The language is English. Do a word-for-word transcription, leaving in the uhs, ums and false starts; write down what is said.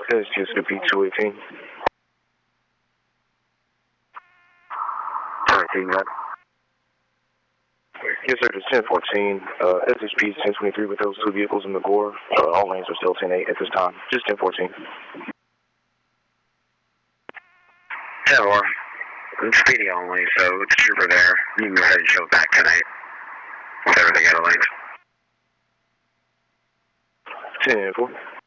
This is just P two eighteen. thirteen, what? Yes, sir, it's ten fourteen. Uh, S H P is ten twenty-three with those two vehicles in the gore. Uh, all lanes are still ten eight at this time. Just ten fourteen. Yeah, well, it's speedy only, so it's trooper there. You can go ahead and show back tonight. With everything out of lanes. ten four.